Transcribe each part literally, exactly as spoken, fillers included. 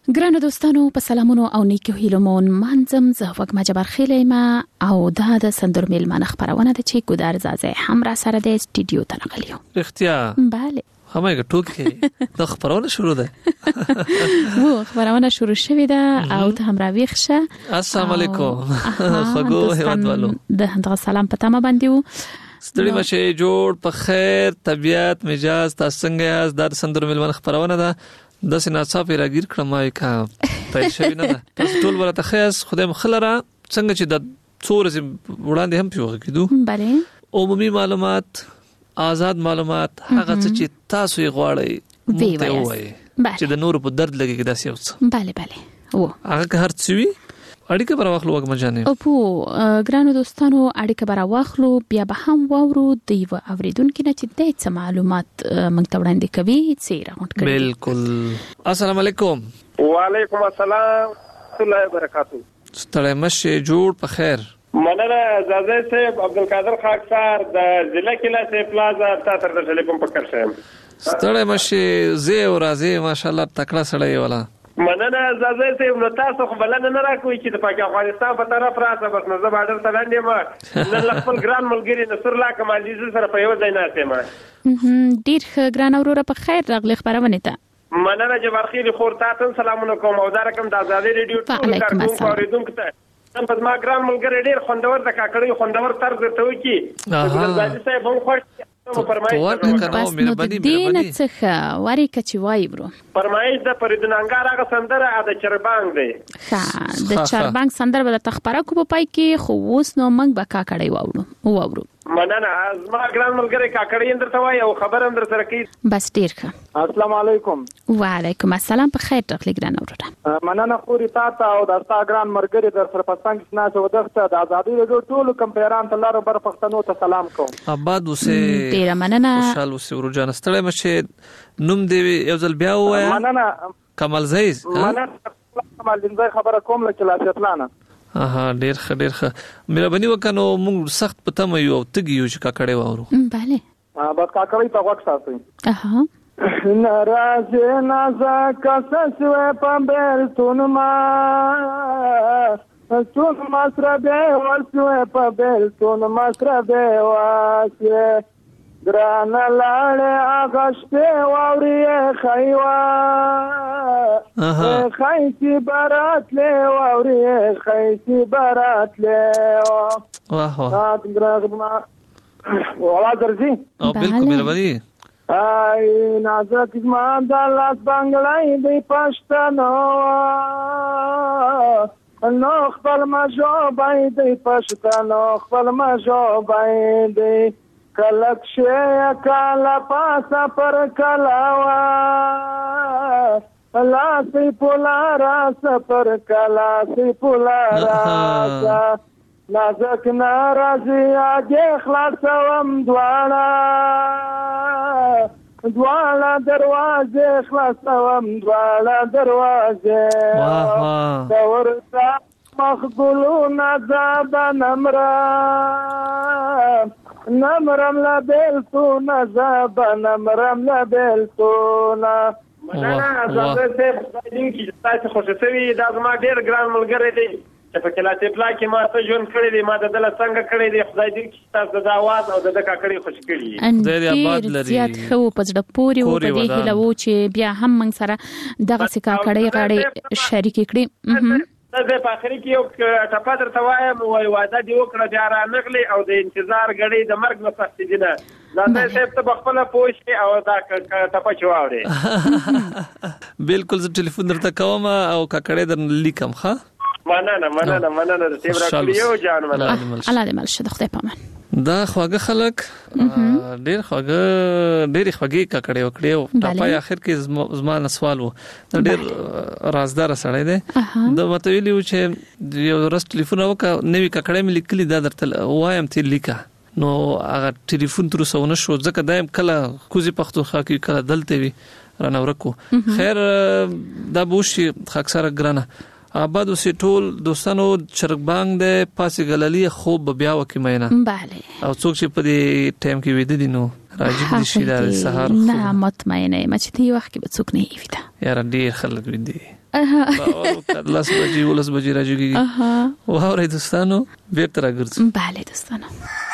ګرانو دوستانو په سلامونو او نیکو هیلو مون منځم زه وګما جبر خیلیما او دا د سندر میلمانه خبرونه د چی ګودار زازه هم را سره د استودیو ته نغلیو اختیا bale همایګه ټوکی د خبرونه شروع ده وو خبرونه شروع شوې ده او ته هم را ویښه السلام علیکم خګو هیوادوالو د هغه سلام پته ما باندې ستړي مشه جوړ په خیر طبيعت مزاج تاسو څنګه یاست د سندر میلمانه خبرونه ده د سینا صافي راګیر کړم کا پیل شوی نه ده تاسو ټول ورته خیاس خدای مخلره څنګه چې د څورز وړاندې هم پیوغه کیدو bale عمومي معلومات آزاد معلومات هغه چې تاسو یې غواړئ وی وایي چې د نور په درد لګي دا سیوڅ bale bale و هغه هر څوی اړیکه پر واخلو وګ مجانه او په ګرانو دوستانو اړیکه پر واخلو بیا به هم وورو د یو اوریدونکو نه چې د څه معلومات موږ ته وړاندې کوي سیره غونډ کړي بالکل السلام علیکم وعلیکم السلام ورحمۃ اللہ وبرکاتہ ستړی مشه جوړ په خیر مننه زازه صاحب عبدالقادر خاکسار د ضلع کلا سه پلازا تا تر د ټلیفون پکړ شم ستړی مشه زه او راځي ماشاءالله تکړه سړی ولا مننه زازه صاحب نو تاسو خو بلنه نه راکوي چې د پاک افغانستان په طرف راځه بس نو زه باندې ته لاندې ما نن خپل ګران ملګری نصر الله کمالي سره په یو ځای نه ما ډیر ګران اوروره په خیر راغلی خبرونه ته مننه جبر خیر خور تاسو سلامونه کوم او دا رقم د آزادي ریډیو ټول کارکونکو اوریدونکو ته نن په ما ګران ملګری ډیر خوندور د کاکړی خوندور طرز ته وکی زازه صاحب هم خوش پرمایش بس نو د دین څخه واری کچي وای برو پرمایش د پردنانګار هغه سندره د چربانګ دی ښه د چربانګ سندره به تخبره کو په پای کې خو اوس نو موږ به کاکړی واورو واورو مننه ازما ګران ملګری کاکړی اندر ته وای او خبر اندر سره کی بس ډیر ښه السلام علیکم وعلیکم السلام په خیر تخلی ګران اورره مننه خوري تاسو او د تا ګران ملګری در سره پسنګ نه شو دغه د آزادي ریډیو ټول کمپیران ته لاره بر پښتنو ته سلام کوم آباد اوسه ډیر مننه خوشاله اوسه ورجان ستړی مشه نوم دی یو ځل بیا وای مننه کمال زیز مننه کمال زیز خبره کوم لکه لا شتلانه اها ډیر ښه ډیر ښه مهرباني وکړو موږ سخت پته مې یو تګ یو چې کاکړې وورو bale بس کاکړې ته وخت ساتي اها ناراض نازک سسوه په بیلتون ما تون مسربه ورسوه په بیلتون مسربه واسه ګران لاړې اغشته ووري خیوا خیسی برات له ووري خیسی برات له واه واه ګران ولا درځي او بالکل مهرباني ay نازک زمان د لاس بنگلای دی پښتنو نو خپل ما جو باندې پښتنو خپل ما جو باندې کلک شه کالا پاسا پر کلاوا لا سی پولارا سفر کلا سی پولارا نازک ناراضی اگه خلاصوم دوالا دوالا دروازه خلاصوم دوالا دروازه دورتا مخبولون عذاب نمرا نمرم لبلتون عذاب نمرم لبلتون مننه زازه صاحب دین کی تاسو خوشتوي دا زما ډیر ګران ملګری دی چې په کلا ته پلا کې ما ته جون کړی دی ما د دل څنګه کړی دی خدای دې کی تاسو د आवाज او د کاکړی خوش کړی ډیر آباد لري زیات خو پځړه پوری او په دې هلو چې بیا هم موږ سره دغه سکا کړی غاړي شریک کړی زه په اخر کې یو ټپه درته وایم وای واده دی وکړه بیا را نغلی او د انتظار غړي د مرګ نه پاتې دي نه دا څه ته بخپله پوښتې او دا ټپه چواوري بالکل زه ټلیفون درته کوم او کاکړې در لیکم ښه مننه مننه مننه د تیمرا کلیو جان مننه الله دې مل شه خدای پامن دا خواږه خلک ډېر خواږه ډېر خواږه ککړې وکړې او په اخر کې زما سوال وو ډېر رازدار سره دی د متویلی و چې یو ورځ ټلیفون وکړ نوې ککړې مې لیکلي دا درته وایم ته لیکه نو هغه ټلیفون تر څو نه شو ځکه دایم کله کوزي پښتونخوا کې کله دلته وی رانه ورکو خیر دا بوشي خاکسره ګرانه آباد اوسې ټول دوستانو چرګبانګ د پاسې غللی خوب بیا وکي مینه bale او څوک چې په دې ټایم کې وېد دي نو راځي د شي د سحر نه مطمئنه ما چې دی وخت کې به څوک نه وي دا یار ډیر خلک وېدي او لاس بجې ولس بجې راځي. اها واورې دوستانو بیرته راګرځو. bale دوستانو.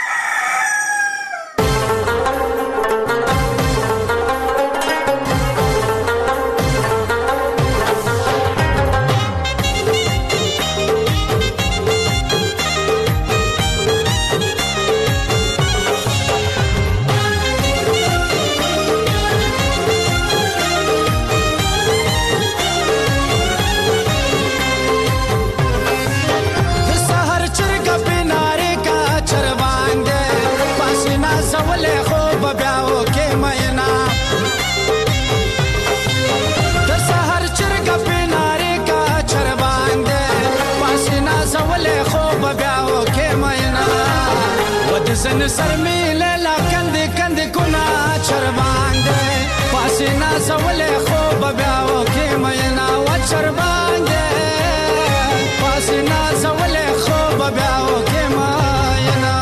زن سر میله لا کند کند کنا چربانده پاسینا زول خوب بیاو کی مینا و چربانده پاسینا زول خوب بیاو کی مینا.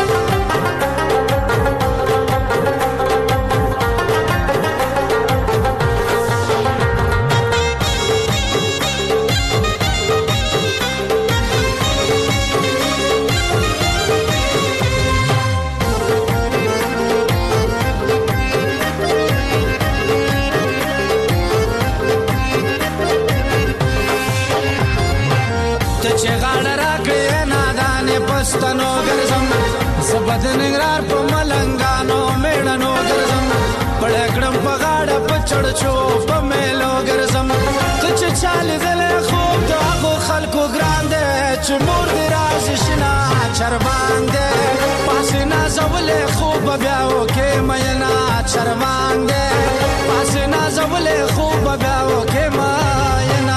پستانو ګرځم سبد نګرار په ملنګانو میړنو ګرځم پړکړم په غاړه په چړچو په میلو ګرځم ته چې چال دل خوب د هغو خلکو ګران دي چې مور دې راز شنا چربان دي پاسینا زولې خوب بیا وکې مینا چربان دي پاسینا زولې خوب بیا وکې مینا.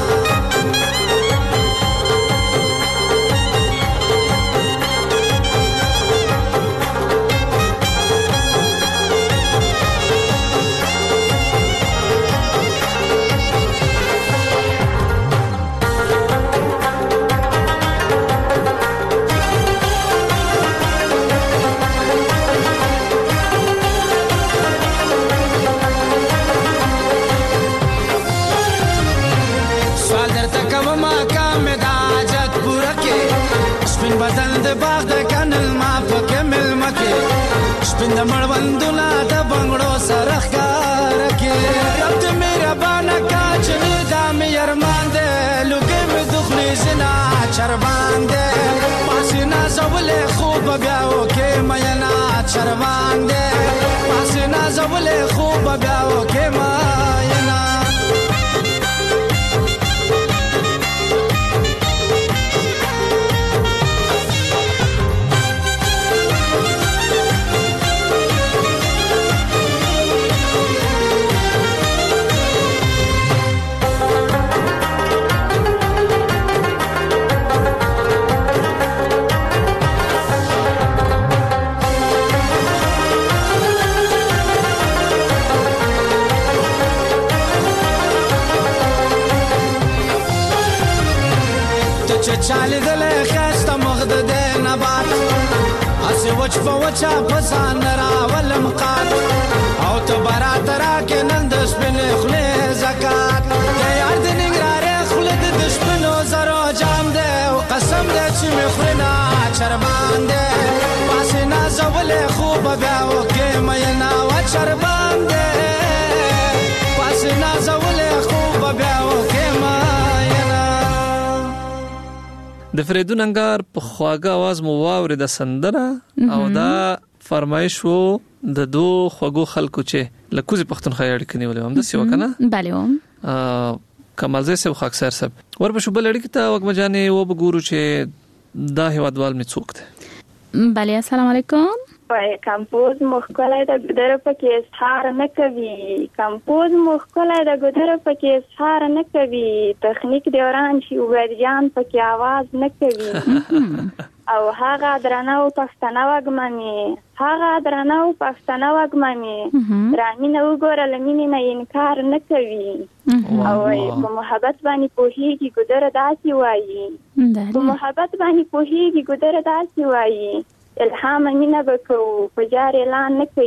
بدل د باغ د کنل ما پکې مل مکه سپین د مړوندونه د بنگړو سره ښکار کې رب دې مهربانه کا چې دا مې ارمان دې لوګې مې دخلي زنا چربان دې پاسینا زولې خوب بیا وکې مینا چربان دې پاسینا زولې خوب بیا وکې مینا. چالی دل خسته مغد ده نبات اسی وچ پا وچا پسان راول مقاد او تو برات را که نن دشپن خلی زکات ده یار ده نگراره خلی ده دشپن و زرو جام ده و قسم ده چی مخورنا چربان ده پاسی نازول خوب بیا و که مینا و چربان ده پاسی نازول خوب بیا و که مینا. د فریدون انګار په خواږه आवाज مو واوري د سندره او دا فرمایش وو د دو خوګو خلکو چې لکوزي پښتونخوا اړیکې نیولې هم د سی وکنه bale هم کمال زې سب خاکسر سب ورپښو بل اړیکې ته وګ مجانې و بګورو چې دا هوادوال می څوک ده. bale السلام علیکم. وای کمپوز مخکله د ګدر پکې اظهار نه کوي کمپوز مخکله د ګدر پکې اظهار نه کوي تخنیک دوران شي وګرجان پکې आवाज نه کوي او هغه درنو پښتنه وګمني هغه درنو پښتنه وګمني رامینه وګوره لمینه نه انکار نه کوي او په محبت باندې پوهیږي ګدر داسي وایي په محبت باندې پوهیږي ګدر داسي وایي الهام مینه بکو پجار اعلان نه کوي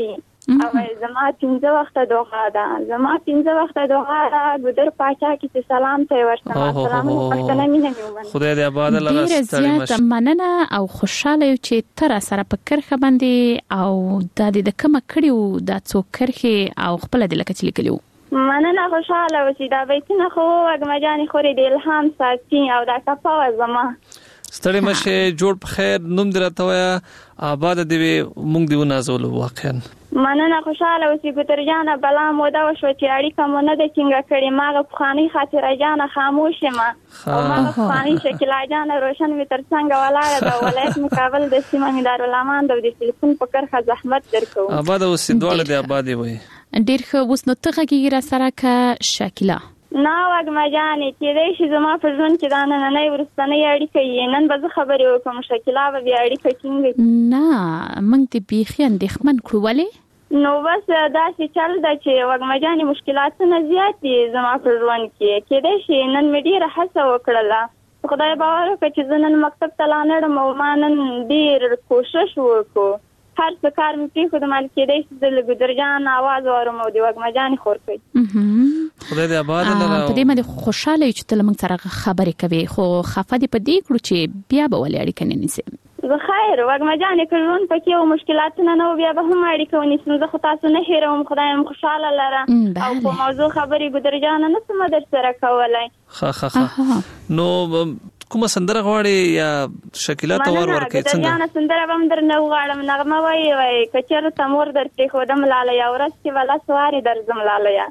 او زما پنځه وخته دعا ده زما پنځه وخته دعا ده ګودر پاچا کې چې سلام ته ورسم سلام پښتنه مینه نیومن خدای دې آباد لره ستړي مشه مننه او خوشاله چې تر سره په کرخه باندې او د دې د کومه کړیو د څو کرخه او خپل د لکه چې لیکلو مننه خوشاله وسی دا بیتونه خو وګما جاني خوري د الهام ساتي او دا کفا زما ستړي مشه جوړ په خیر نوم درته وایا آباد دې مونږ دی ونازول واقعا مننه خوشاله وسی ګتر جانه بلا مو دا شو چې اړیکه مونږ د څنګه کړي ماغه خاني خاطر جانه خاموش ما او ماغه خاني شکل جانه روشن می تر څنګه ولاړه دا ولایت مقابل د سیمه مدار الرحمن د ټلیفون په کرخه زحمت درکو آباد وسی دوړه د آباد وي ډیر خو اوس نو ته غږی را سره کا شکله نا وګما جانې چې دې شي زما په ژوند کې دا نه نه ورستنې اړیکه یې نن به خبرې وکم شکله به بیا اړیکه څنګه نه موږ ته بیخي اندېښمن کړو ولې نو بس دا چې چل دا چې وګما جانې مشکلات نه زیات دي زما په ژوند کې کې دې شي نن مې ډیره هڅه وکړله خدای باور وکړي چې زه نن مکتب ته لاړم او ما نن ډیر کوشش وکړ هر څه کار مې پری خو د مال کې دې چې د ګدرجان आवाज اورم او د وګما جانې خور کوي خدای دې آباد لره په دې باندې خوشاله چې تل موږ سره خبرې کوي خو خفه دې په دې کړو چې بیا به ولې اړیکه نه نیسي زه خیر وګما جانې کړون پکې او مشکلات نه نو بیا به هم اړیکه ونیسم زه خو تاسو نه هیروم خدای مو خوشاله لره او په موضوع خبرې ګدرجان نه سم در سره کولای ها ها ها نو کومه سندره غواړي یا شکلات ور ورکې څنګه ګدرجان سندره هم در نه غواړم نغمه وای وای کچر تمور در ته خودم لاله یا ورس کې ولا سواری در زم لاله یا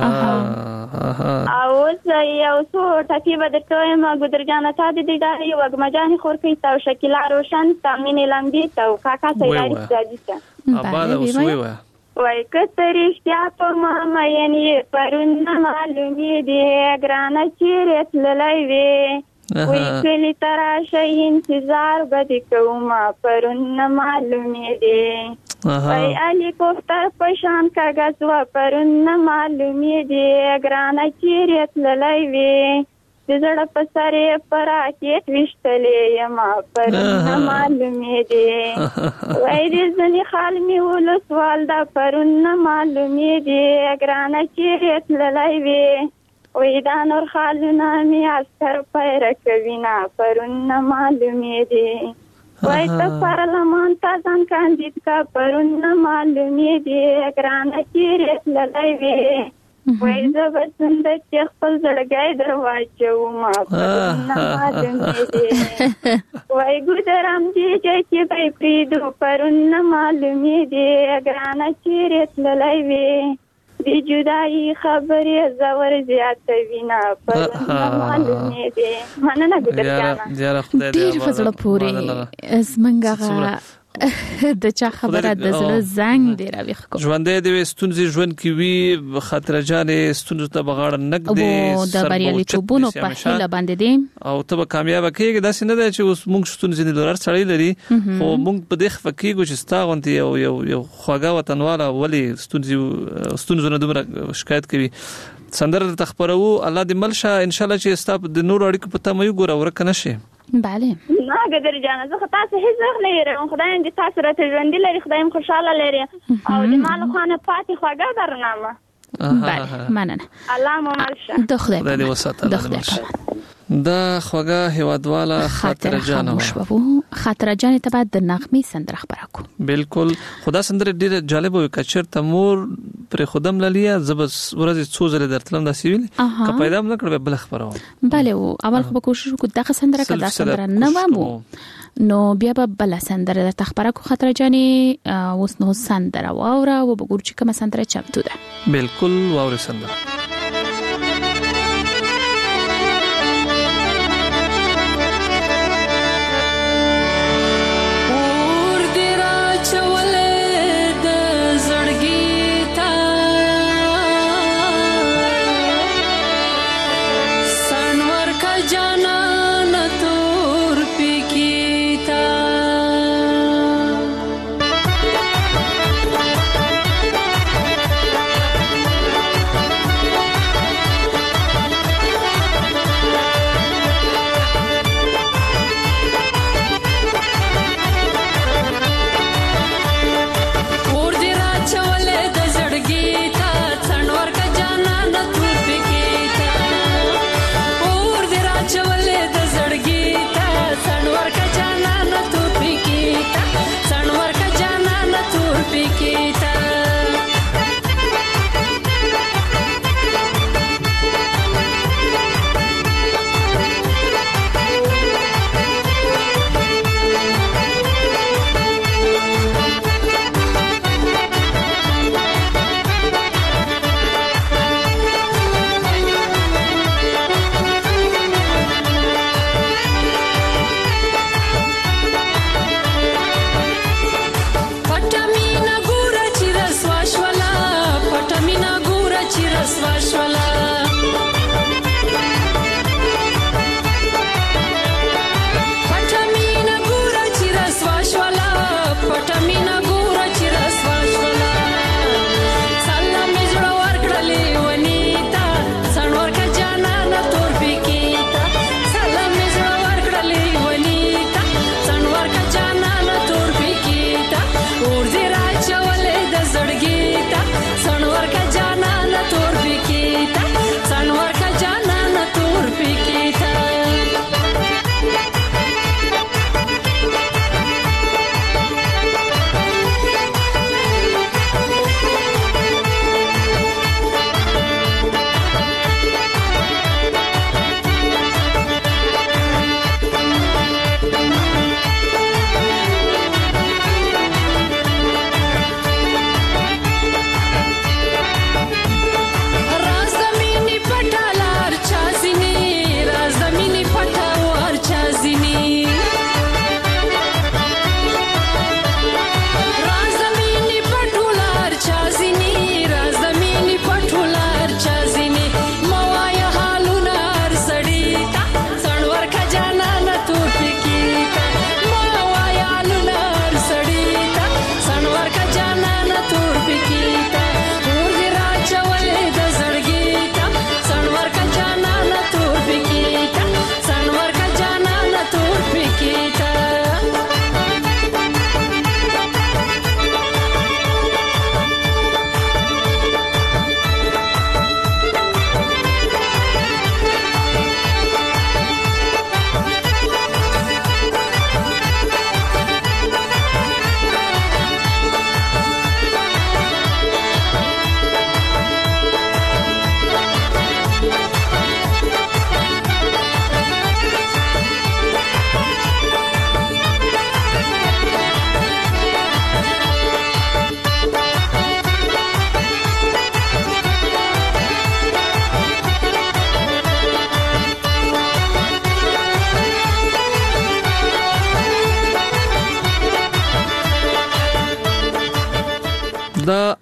او زه یو څو ټکی به درته ما ګدرجان ته دې داري وګما جانې خور کې تاسو شکل روشن تامین لمبي تاسو کاکا سیداری راځي آباد اوسوي وای وای کترشتیا په ما مې پرون معلومي دي ګرانه چیرې تللای وي وی کلی تراشه انتظار بدی کوما پرون معلومی دی وی علی کوفتر پشان کاغذ و پرون معلومی دی گرانا چیریت للی وی زړه په سره پراکیت وشتلې یما پرون معلومی دی وی دې ځنی خال می ول سوال دا پرون معلومی دی گرانا چیریت للی وی وی دا نور خالونه می اسکر پیره کوینا پرون معلومی دی وی تا پارلمان تا ځان کاندید کا پرون معلومی دی ګرانه چیرې للی وی وی زه به څنګه چې خپل زړګی در واچوم پرون معلومی دی وی ګودرم دې چې به پریدو پرون معلومی دی ګرانه چیرې للی وی دی جدائی خبرې زور زیاتوي نه پرون معلومې دي مننه ګدرجانه زیاره خدای دې ډیر فزړه پورې زمنګه د چا خبره د زړه زنګ دی راويخ کو ژوندې د ستونزې ژوند کې وی خاطر جانې ستونزې ته بغاړه نک دی او د بریالیتوبونو په هله باندې دی او ته به کامیاب کېږي داسې نه دی چې اوس موږ ستونزې نه لرر سړی لري خو موږ په دې فکیږو چې ستا غونتی یو یو یو خواږه وطنواله ولی ستونزې ستونزې نه دومره شکایت کوي سندره تخبرو الله دې ملشه ان شاء الله چې ستا د نور اړیکو په تمه یو ګور ورک نشي بله نه ګدر جان زه تاسو هیڅ نه لرم خدای دې تاسو راته ژوند لري خدای مو خوشاله لري او د مال خانه پاتې خواږه درنامه بله مننه الله مو ملشه د خدای دې وساته د خدای دا خوږه هیوادواله خاطر جان او خاطر جان ته بعد د نغمې سندره خبره کو بالکل خدا سندره ډیره جالب وي کچر تمور پر خودم لالیا زبس ورځ څو زله درتلم دا سیویل که پیدا نه کړو بل خبره بله او اول خو کوشش وکړو دا سندره کدا سندره نه ومو نو بیا به بل سندره د تخبره کو خاطر جان اوس نو سندره واوره او وګور چې کومه سندره چمتو ده بالکل واوره سندره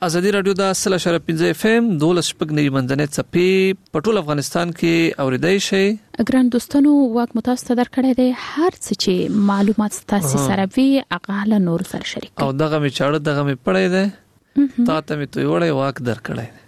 ازادي رادیو د اصل اشاره پنځه اف ام دولس شپږ نوي منځنۍ څپې په ټول افغانستان کې اوریدای شي. ګران دوستانو واک متاسف در کړی دی هر څه چې معلومات تاسو سره وي هغه له نور سره شریک او دغه می چاړه دغه می پړی دی تا ته می توي وړي واک در کړی دی.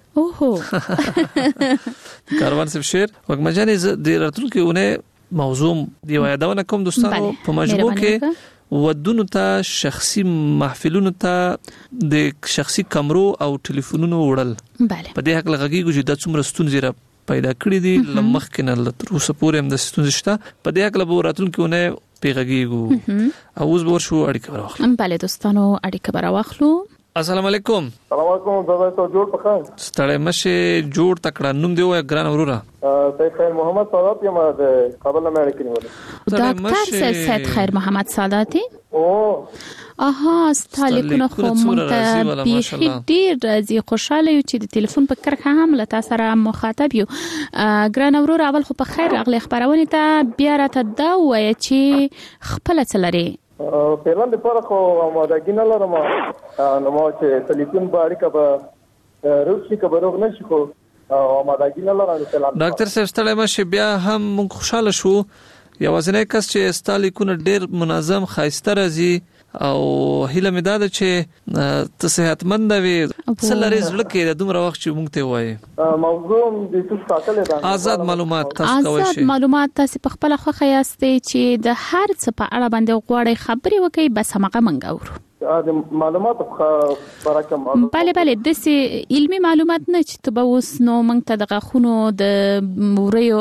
اوهو کاروان سب شیر وک مجاني د راتلونکي موضوع دی یادونه کوم دوستانو په مجموع کې ودونو ته شخصي محفلونو ته د شخصي کمرو او ټلیفونونو وړل په دې حق لغږیږي چې د څومره ستونزې را پیدا کړې دي لمخ کې نه تر اوسه پورې هم د ستونزې شته په دې حق له راتلونکي پیغږیږي او اوس به ورشو اړیکه راوخلو. بله دوستانو اړیکه به راوخلو. السلام علیکم. السلام علیکم. زه تاسو جوړ پخان ستړی مشه جوړ تکړه نوم دی وای ګران وروره. سید خیر محمد سادات یم د کابل نه مې کړی و. ډاکټر سید خیر محمد سادات. او اها ستالیکونه خو مونږ به ډیر راځي خوشاله یو چې د ټلیفون په کرخه هم لته سره مخاطب یو. ګران وروره اول خو په خیر اغلی خبرونه ته بیا راته دا وای چې خپل څلري پیلان د پاره خو آمادګی نه لرم نو ما چې ټلیفون باندې کبه روشي کبه روغ نشي خو آمادګی نه لرم. ډاکټر صاحب ستړی مشه بیا هم موږ خوشاله شو یوازینی کس چې ستالیکونه ډیر منظم خاصه راځي او هیله مې ده چې ته صحتمند وي څلری زړه کې د دومره وخت چې موږ ته وایي موضوع د څه ساتل ده آزاد معلومات تاسو کوئ شئ آزاد معلومات تاسو په خپل خوخه یاستئ چې د هر څه په اړه باندې غواړئ خبري وکړئ بس هغه منګورو د معلومات برکه معلومات bale bale د سي علمي معلومات نه چې ته به اوس نو موږ ته د غخونو د موريو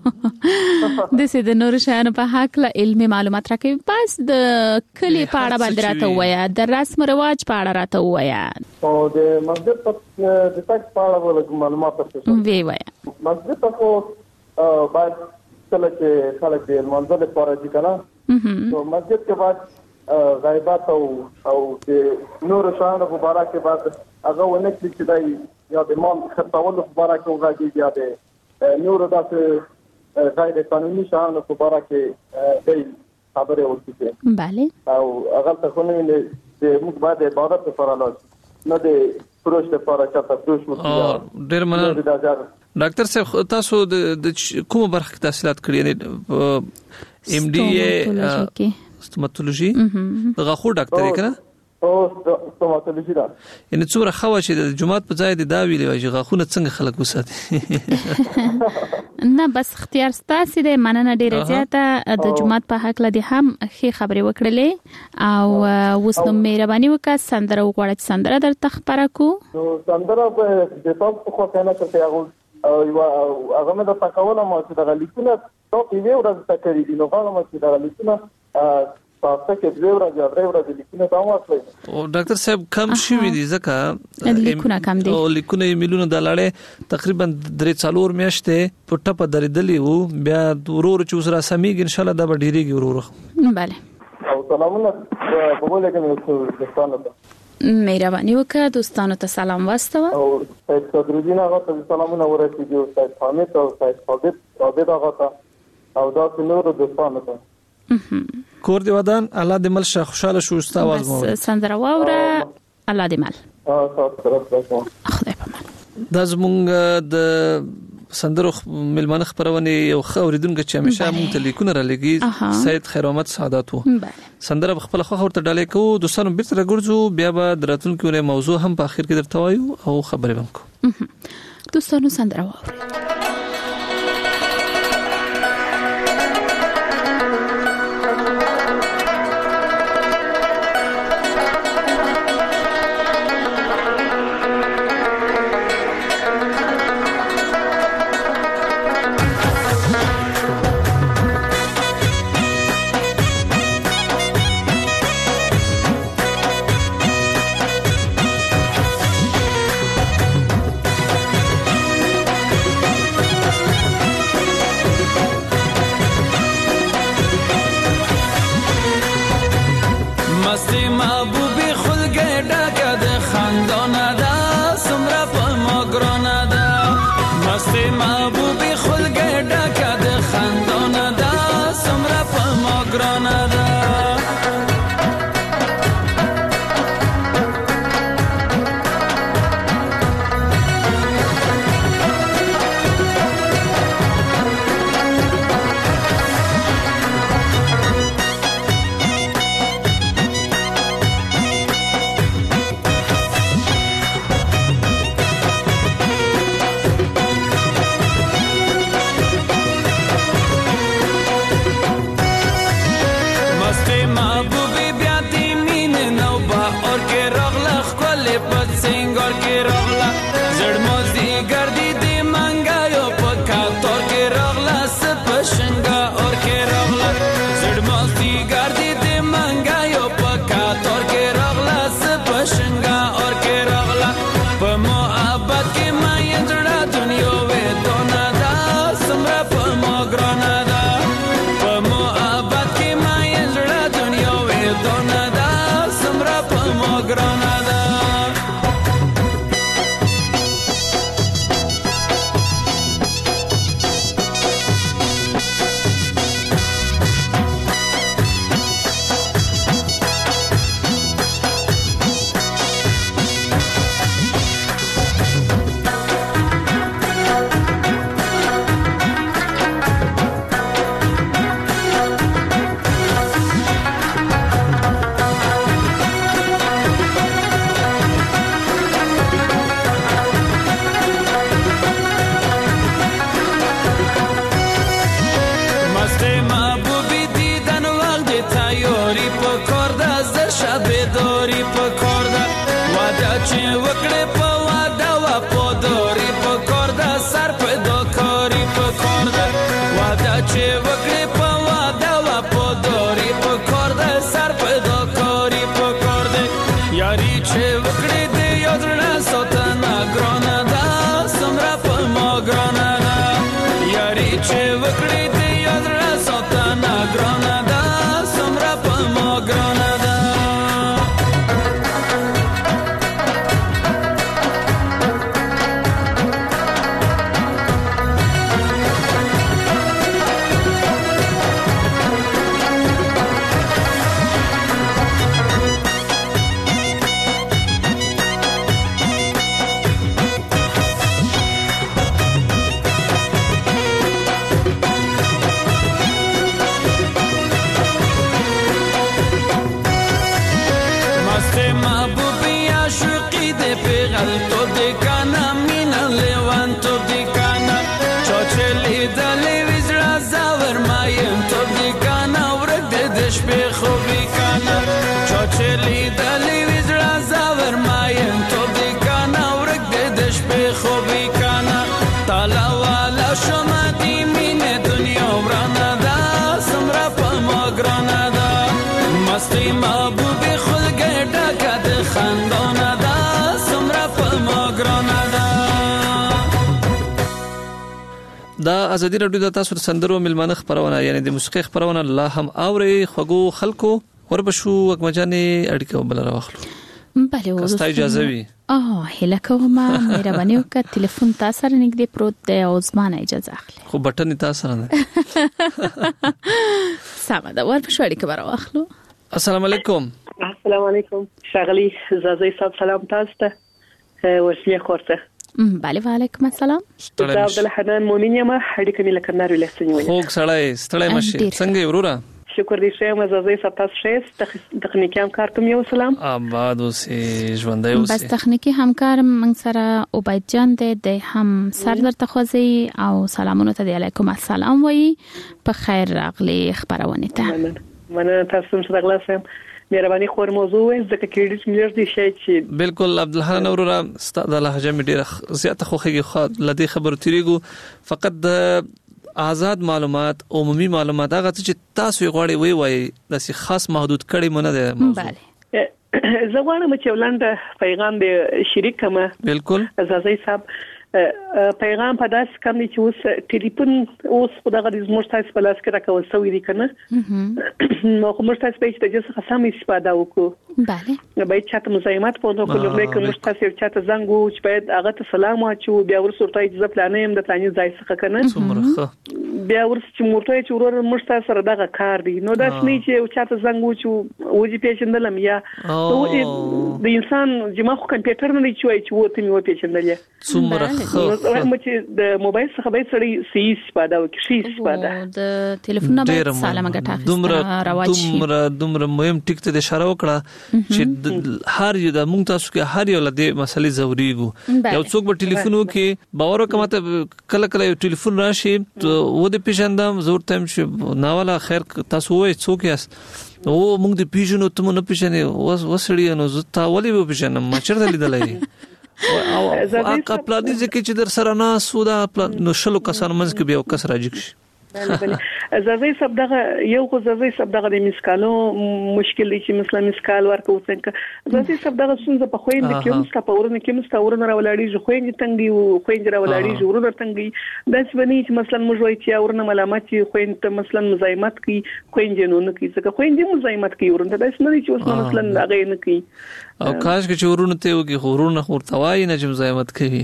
د سي د نور شانو په حق له علمي معلومات راکې بس د کلی پاړه باندې راته وایا د رسم رواج پاړه راته وایا او د مسجد په د تک پاړه ولګ معلومات راته وی وایا مسجد په بعد کله چې خلک د منځله پاره دي کنه نو مسجد کې بعد غیبات او او د نور شانو مبارک بعد هغه ونه چې دای یا د امام خطاول مبارک او غاږي یا د نور داسې غیر قانوني شانو مبارک دی خبره ورته bale او هغه ته خو نه د موږ بعد عبادت لپاره لاس نه د پروش لپاره چاته پروش مو ډیر مننه ډاکټر صاحب تاسو د کومه برخه تحصیلات کړی ام ډي اي ستوماتولوژي دغه خو ډاکټر کنه او ستوماتولوژي دا ان څومره خو چې د جمعات په ځای د دا ویلې واجی غاخونه څنګه خلک وساتي نه بس اختیار ستاسو د مننه ډیره زیاته د جمعات په حق لدی هم خې خبرې وکړلې او وسنو مهرباني وکړه سندره وغوړه سندره در تخبره کو نو سندره په د تاسو خو کنه چې هغه او هغه مې د تکاوله مو چې د لیکونه ټاپ یې ورته تکرې دي نو هغه مو چې د لیکونه تاسو کې دوه ورځې درې ورځې لیکونه تاسو واخلئ او ډاکټر صاحب کم شوی دي ځکه لیکونه کم دي او لیکونه میلیونه د لاړې تقریبا درې څلور میاشتې په ټپه درېدلې وو بیا ورور چې اوس را سمېږي ان شاء الله دا به ډیریږي ورور bale او سلامونه په ولې کې دوستانو ته مهرباني وکړه دوستانو ته سلام واستوه او سید صدرالدین هغه ته سلامونه ورسېږي او سید حامد او سید ثابت ثابت هغه ته او دا نور دوستانو ته کور دی ودان الله دې مل شه خوشاله شو است आवाज مو سندره واوره الله دې مل اه تاسو خدای په مان د زمونږ د سندرو ملمنه خبرونه یو خوریدونکو چې همیشه مونږ ته لیکونه را لګي سید خیر محمد سعادت وو سندره خپل خو ورته ډالې کو دوستانو بیرته راګرځو بیا به دراتونکو موضوع هم په اخر کې درته وایو او خبرې وکړو دوستانو سندره واوره لړۍ چې وکړې د یاد را ساتنه ګرانه ده څومره په ما ګرانه ده دا ازادي رادیو د تاسو سندرو ملمانه خبرونه یعنی د موسیقي خبرونه الله هم اوري خغو خلکو وربشو وګمجانې اړیکه وبل راوخلو بله وستا اجازه وي اه هله کومه مهرباني وکړه ټلیفون تاسو سره نږدې پروت دی او زمانه اجازه اخلي خو بټن تاسو سره ده سم ده وربشو اړیکه راوخلو السلام علیکم السلام علیکم شغلی زازي صاحب سلام تاسو ته وسیه خورته بله وعلیکم السلام زه عبدالحنان مومن یم اړیکه مې لکه نارو لسنی وي خوږ سړی ستړی مشي څنګه وروره شکر دې شه مزازي صاحب تاسو شه تخنیکی همکار کوم یو سلام آباد اوسې ژوندۍ اوسې بس تخنیکی همکار من سره عبید جان دې د هم سردر تخوازي او سلامونه ته علیکم السلام وي په خیر راغلي خبرونه ته مننه تاسو څنګه راغلاسم مهرباني خور موضوع ځکه کریډټ ملر دي شي چې بالکل عبدالحنان اورا ستاسو لهجه مې ډیره زیاته خوخه لدی خبر تیریګو فقط د آزاد معلومات عمومي معلومات هغه چې تاسو غواړئ وی وای د خاص محدود کړي مونږ ده بله زه غواړم چې ولنده پیغام به شریک کما بالکل زازي صاحب پیغام په داس کم دي چې اوس ټلیفون اوس په دغه د زموږ تاسو په لاس کې راکول سوې دي کنه نو کوم تاسو په چې تاسو خاصه استفاده وکړو بله باید چاته مزاحمت په نو کوم لومړی کوم تاسو چاته زنګ وو چې باید هغه ته سلام واچو بیا ورسره اجازه پلانې د پلانې ځای څخه کنه بیا ورسره چې مرته چې ورور موږ تاسو سره دغه کار دی نو داس نه چې چاته زنګ وو چې وځي پیژندلم یا د انسان جما خو کمپیوټر نه دی چې وته مې و پیژندل څومره خو چې د موبایل څخه به سړی سي استفاده وکړي شي استفاده د ټلیفون نه باید سلامه ګټه دومره دومره دومره مهم ټیک ته اشاره وکړه چې هر یو د مونږ تاسو کې هر یو لدې مسلې ضروريګو یو څوک په ټلیفون وکي باور وکمته کله کله یو ټلیفون راشي و د پیژندم زور تم چې ناولا خیر تاسو وای څوک یاست او مونږ د پیژنو ته مونږ نه پیژنې وسړی نو زتا ولې به پیژنم ما چیرته لیدلای او خپلانی ځکه چې در سره نه سودا نو شلو کسان منځ کې بیا کس راځي بله بله زازي صاحب دغه یو خو زازي صاحب دغه د مسکالو مشکل دي چې مثلا مسکال ورکو څنګه زازي صاحب دغه څنګه په خويند کې مسکا په ورنه کې مسکا ورنه راولاړي جو خويند تنګي او خويند راولاړي جو ورنه تنګي داس بني چې مثلا موږ وایي چې ورنه ملامت چې خويند ته مثلا مزاحمت کوي خويند نه نه کوي ځکه خويند مزاحمت کوي ورنه داس نه چې اوس مثلا هغه نه کوي او کاش کې ورونه ته وګي خورونه خورتوای نه چې مزاحمت کوي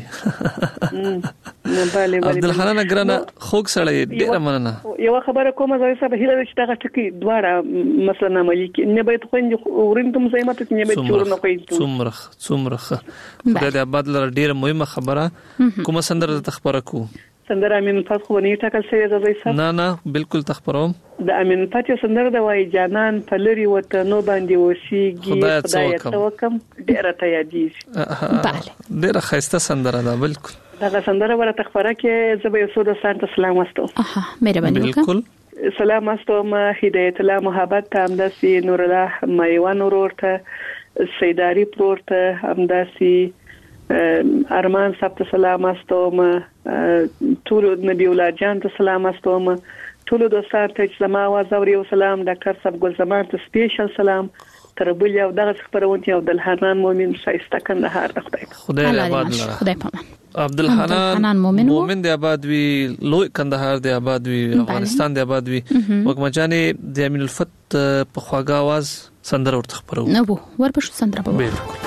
نه بله بله عبدالحنان ګرانه خوګ سړی ډیر مننه یو خبره کومه زوی صاحب هیله چې دغه ټکی دواړه مثلا عملي کې نه باید خوند ورنته مزاحمت کې نه باید چورنه کوي څومره څومره خدای دې آباد لر ډیر مهمه خبره کومه سندره تخبره کو سندره امین فاس خو نه ټاکل شوی زوی صاحب نه نه بالکل تخبروم د امین فاس سندره د وای جانان پلری وته نو باندې وشيږي خدای توکم ډیره ته یادېږي بله ډیره خسته سندره ده بالکل دغه سندره ورته تخبره کې زبې سودا سانت سلام واستو اها مهرباني بالکل سلام واستو ما هدایت الله محبت همداسي نور الله مایوان ورته سیداری پورته همداسي ارمان صاحب ته سلام واستو ما ټول نبی الله جان ته سلام واستو ما ټول دوستان ته زما आवाज اوري او سلام ډاکټر صاحب ګل زمان ته سپیشل سلام تربل او دغه خبرونه او د الحنان مؤمن شایسته کندهار د خدای خدای آباد لره خدای پامان عبدالحنان مومن مومن دی آباد وی لوی کندهار دی آباد وی افغانستان دی آباد وی وګمجانې د امین الفت په خواږه आवाज سندره ورته خبرو نو ورپښ سندره به بالکل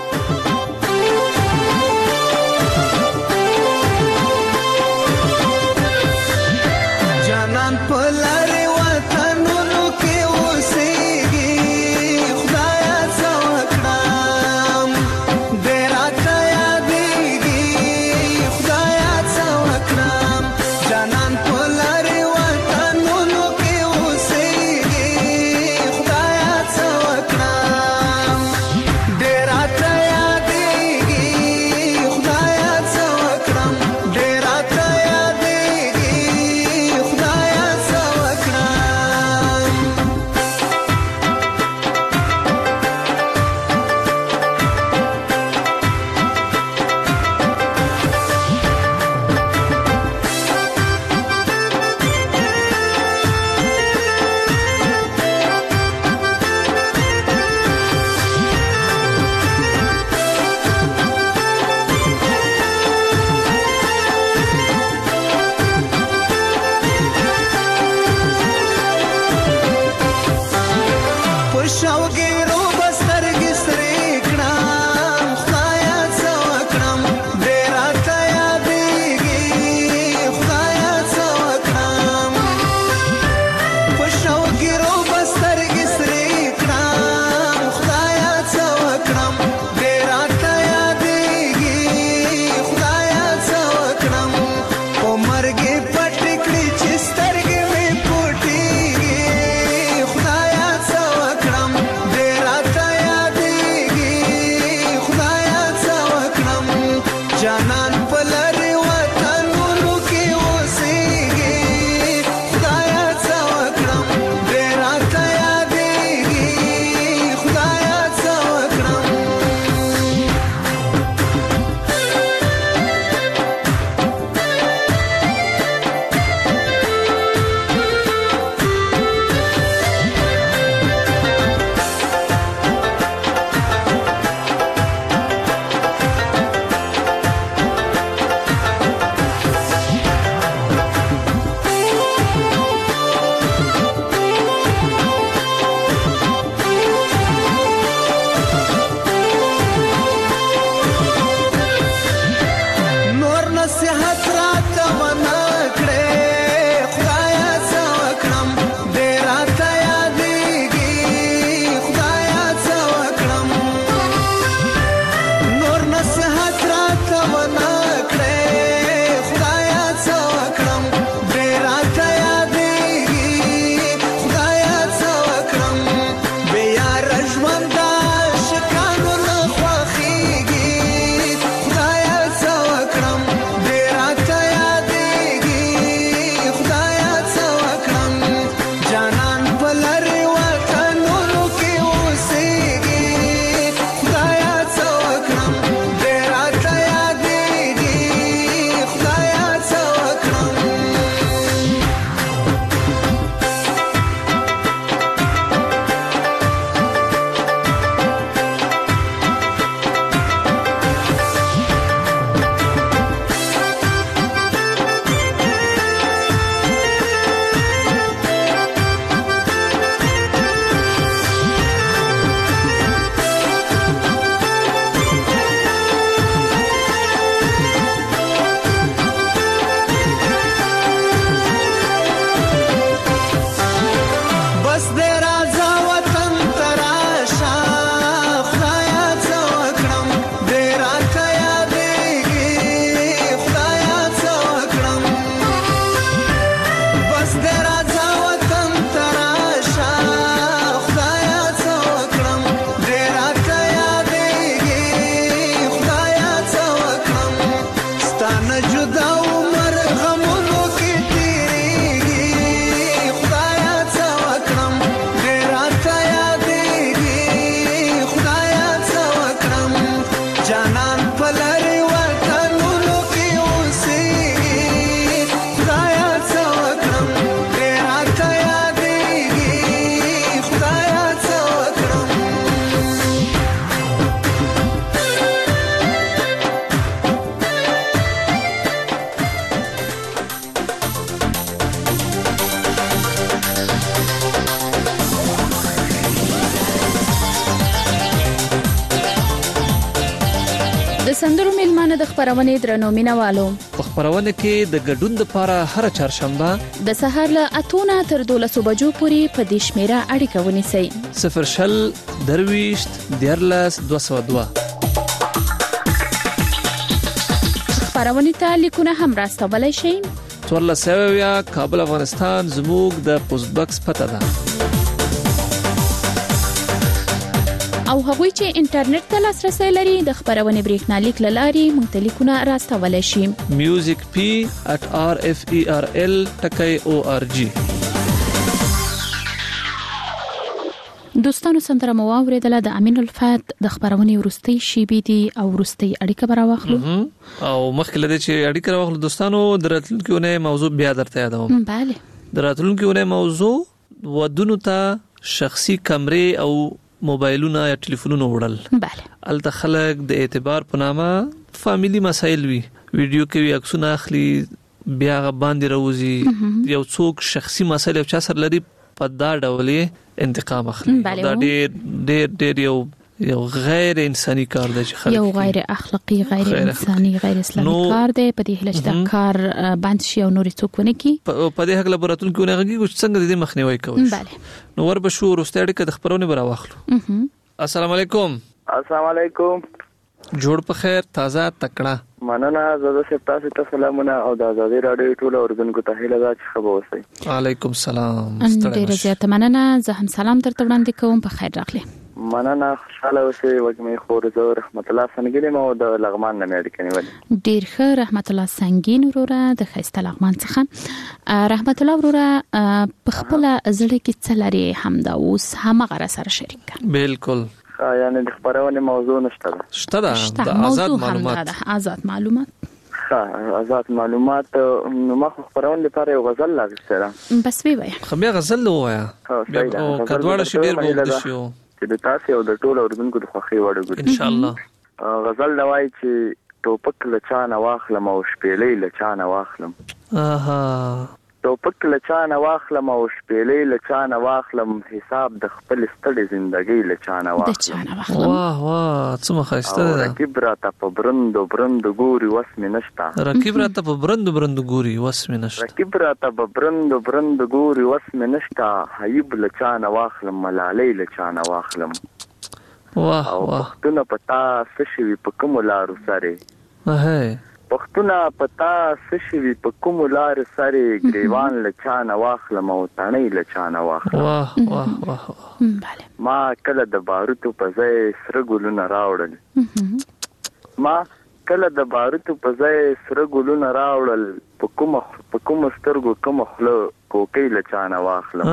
جانان پلاره وطنونو کې اوسېږي خدایا څوکړم ډېر راته یادېږي خدایا څوکړم جانان پلاره وطنونو کې اوسېږي خدایا څوکړم ډېر راته یادېږي خدایا څوکړم ډېر راته یادېږي خدایا څوکړم سندرو میلمانه د خبرونې درنو مینوالو په خبرونه کې د ګډون لپاره هر چهارشنبه د سهار له اتونه تر دولسو بجو پورې په دې شمیره اړیکه ونیسئ صفر شل درويشت دیرلس دوه سوه دوه خبرونه ته لیکونه هم راستولای شئ څوارلس سوه اویا کابل افغانستان زموږ د پوسټ باکس پته ده او هغوی چې انټرنیټ ته لاسرسي لري د خبرونه بریښنالیک لاري مختلفونه راستولای شي music p at r f e r l dot org دوستانو سندره مو اوریدله د امین الفات د خبرونه ورستي شی بي دي او ورستي اړیکه براوخلو او مخکې لدې چې اړیکه راوخلو دوستانو دراتلونکو نه موضوع بیا درته یادوم bale دراتلونکو نه موضوع ودونو ته شخصي کمرې او موبایلونه یا ټلیفونونه وړل bale الته خلک د اعتبار په نامه فاميلي مسایل وی ویډیو کې عکسونه اخلي بیا باندې راوځي یو څوک شخصي مسایل او چا سره لري په دا ډول انتقام اخلي دا ډېر ډېر ډېر یو یو غیر انساني کار دی چې خلک یو غیر اخلاقی غیر انساني غیر اسلامي کار دی په دې هلچ د کار باندې شي او نور څوک ونه کی په دې حق لابراتون کې ونهږي چې څنګه د دې مخنیوي کوي bale نو ور بشو ورسته اړیکه د خبرونه برا واخلو السلام علیکم السلام علیکم جوړ په خیر تازه تکړه مننه زړه سره تاسو ته سلامونه او د آزادي رادیو ټول اوردونکو ته هیله ده چې خبر اوسئ علیکم السلام ډیر زیات مننه زه هم سلام درته وړاندې کوم په خیر راغلی مننه خوشاله اوسئ وګمې خور زه رحمت الله سنگین مو د لغمان نه اړیکه نیولې ډیر ښه رحمت الله سنگین وروره د خیسته لغمان څخه رحمت الله وروره په خپل ځړې کې څلري همدا اوس همغه سره شریک بالکل یعنی د خبرونه موضوع نشته شته ده د آزاد معلومات آزاد معلومات ها آزاد معلومات نو ما خبرونه لپاره یو غزل لاغسته بس وی وای خو بیا غزل وایا بیا کډواړه شي ډیر وګد شي چې د تاسو او د ټول اوردونکو د خوخي وړو ان شاء الله غزل لوای چې ټوپک لچانه واخلم او شپېلې لچانه واخلم اها ټوپک لچانه واخلم او شپېلې لچانه واخلم حساب د خپل ستړي ژوندۍ لچانه واخلم واه واه څومره خسته ده رقیب راته په برندو برندو ګوري وس مې نشتا رقیب راته په برندو برندو ګوري وس مې نشتا رقیب راته په برندو برندو ګوري وس مې نشتا حیب لچانه واخلم ملالۍ لچانه واخلم واه واه پښتون پتا سشوي په کوم لارو سره هه پښتونه پتا سشوي په کوم لار سره گریوان لچانه واخلم او تڼۍ لچانه واخلم واه واه واه bale ما کله د باروتو په ځای سره ګلونه راوړل ما کله د باروتو په ځای سره ګلونه راوړل په کوم په کوم سترګو کوم خله کوکې لچانه واخلم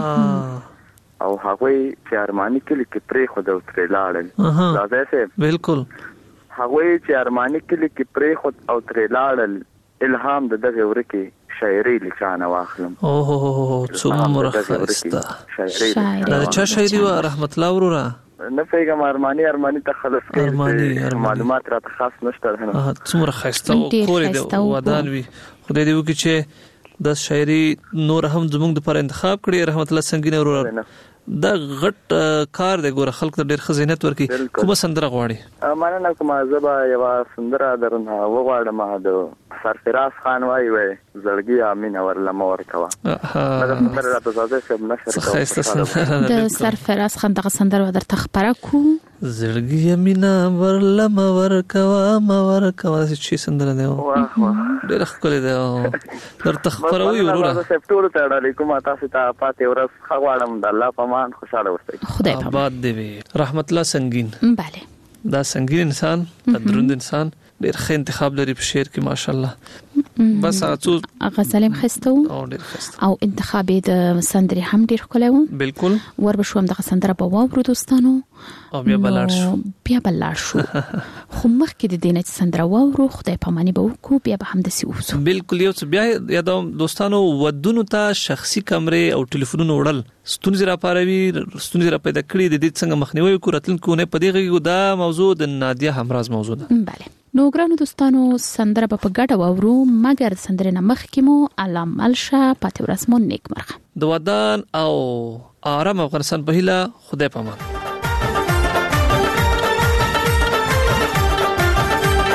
او هغه چې ارمانی کلی کې پرې خو د وترې لاړل راځي سه بالکل هغه چې ارمانی کلی کې پرې خود او ترې لاړل الهام د دغه ورکی شاعري لچانه واخلم او هو هو څومره خسته شاعري دا چا شاعري و رحمت الله وروره نه پیغام ارمانی ارمانی ته خلاص کې معلومات را خاص نشته نه څومره خسته او کورې د ودان وي خدای دې وکړي چې د شاعري نور هم زموږ د پر انتخاب کړي رحمت الله سنگین وروره دا غټ کار دی ګوره خلک ته ډېر خزینت ورکي کومه سندره غواړي مننه کوم زبا یو سندره درنه وغواړم د سرفراز خان وای وای زړګي امین ورلم ورکوا دا سندره راته ځاځه سب نشر کوم د سرفراز خان دغه سندره درته خبره کو زړګي امین ورلم ورکوا ما ورکوا چې سندره دی واه واه ډېر ښکلې ده درته خبروي وروره سپټور ته اړه کوم تاسو ته پاتې ورځ خواړم د الله په امان خوشاله اوسئ خدای په آباد دی رحمت الله سنگین bale دا سنگین انسان دروند انسان ډېر ښه انتخاب لري په شعر کې ماشاءالله بس هغه غزلم خستو او ډېر خسته او انتخاب د سندري هم ډېر ښکلی و بالکل ور بشوم دغه سندره په واورو دوستانو او بیا بلار شو بیا بلار شو خو مخکې د دینه سندره واورو خدای پاماني به وکړو بیا به هم د سی اوسو بالکل یو څه بیا یادوم دوستانو ودونو ته شخصي کمرې او ټلیفونونه وړل ستونزې را پاروي ستونزې را پیدا کړي د دې څنګه مخنیوي وکړو راتلونکو نه پدې غږی دا موضوع د نادیه همراز موضوع ده bale نو ګرانو دوستانو سندره په ګډه واورو مګر سندره نه مخکې مو علام ملشه پاتې ورځ مو نیک مرغه د ودان او آرام افغانستان په هیله خدای پامان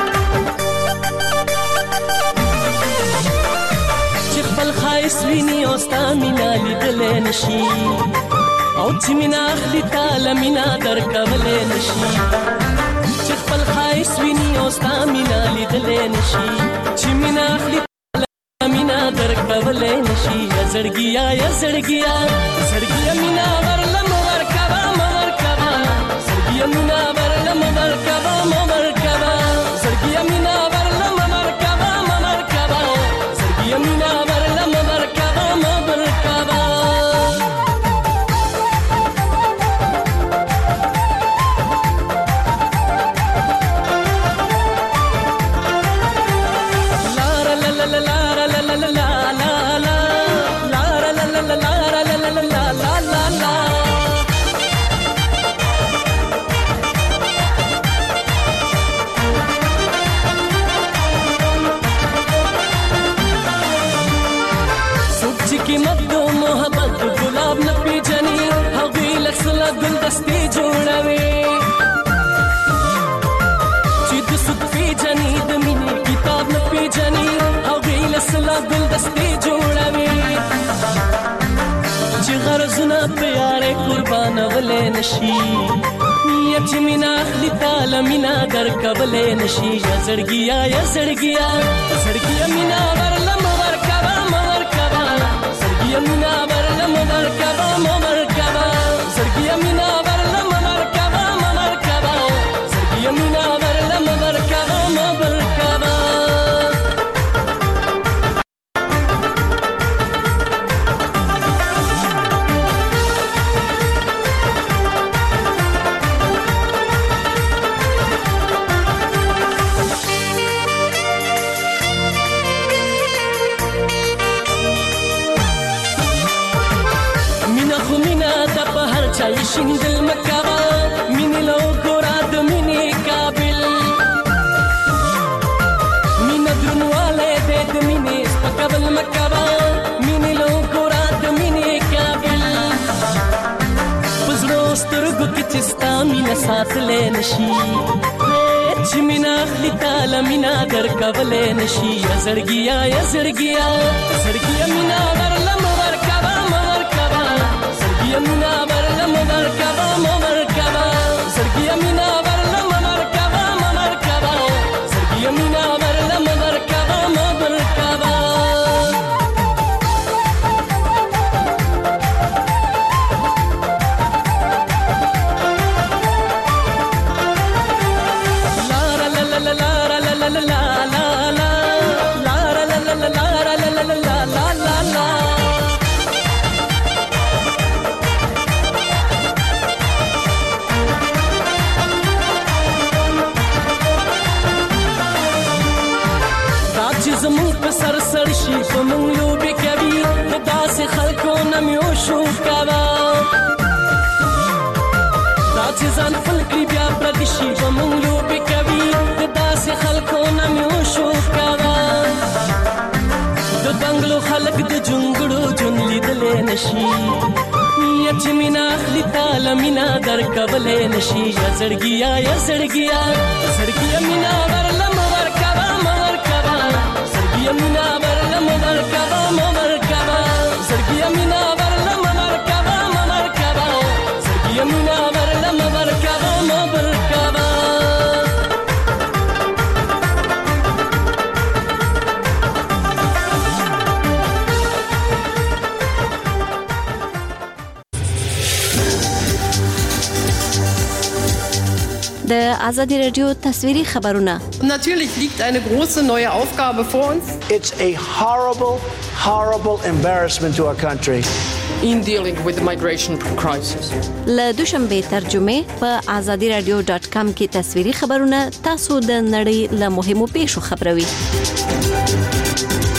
ویني او ستا مینا لیدل نشي او چې مینا اخلي تعالی مینا درکولې نشي چې خپل خایس ویني او ستا مینا لیدل نشي چې مینا اخلي تعالی مینا درکولې نشي زړګیا یا زړګیا زړګیا مینا ورلم ورکبا مرکبا زړګیا مینا ورلم ورکبا مرکبا زړګیا مینا ورلم ورکبا مرکبا زړګیا مینا ورلم ورکبا مرکبا गुलदस्ते जोड़वे चिद सुख पे जनी दमिनी किताब न पे जनी अगली लसला गुलदस्ते जोड़वे जिगर जुना प्यारे कुर्बान वले नशी यजमिना अखली ताला मिना दर कबले नशी यजड़गिया यजड़गिया यजड़गिया मिना वरलम वरकबा मवरकबा सरगिया मिना वरलम वरकबा मवरकबा सरगिया मिना वरलम वरकबा मवरकबा सरगिया मिना वरलम वरकबा मवरकबा شندل مکوا مینه لو ګوراد مینه قابل مینه درنواله دې د مینه سپکبل مکوا مینه لو ګوراد مینه قابل پزړو سترګو کې چستا مینه ساتلې نشي چې مینه اخلي تعالی مینه درکولې نشي زړګیا یا زړګیا زړګیا مینه ورلم ورکبا مرکبا زړګیا مینه ورلم ورکبا مرکبا زړګیا مینه ورلم ورکبا مرکبا زړګیا مینه ورلم ورکبا مرکبا زمون په سر سر شي په مونږ لوبي کوي د داسې خلکو نه مې شو کاوه دا چې ځان خپل کړي بیا پردي شي په مونږ لوبي کوي د داسې خلکو نه مې شو کاوه د بنگلو خلک د جونګړو جون لیدلې نشي چې مینا اخلي تعالی مینا درکولې نشي یا زړګیا یا زړګیا زړګیا مینا ورلم ورکبا مرکبا زړګیا مینا ورلم ورکبا مرکبا زړګیا مینا ورلم ورکبا مرکبا زړګیا مینا ورلم ورکبا مرکبا د آزادی رادیو تصویری خبرونه. Natürlich liegt eine große neue Aufgabe vor uns. It's a horrible, horrible embarrassment to our country. In dealing with the migration crisis. له دوشنبه ترجمه په آزادی رادیو ډاټ کام کې تصویری خبرونه تاسو د نړۍ له مهمو پیښو خبروي.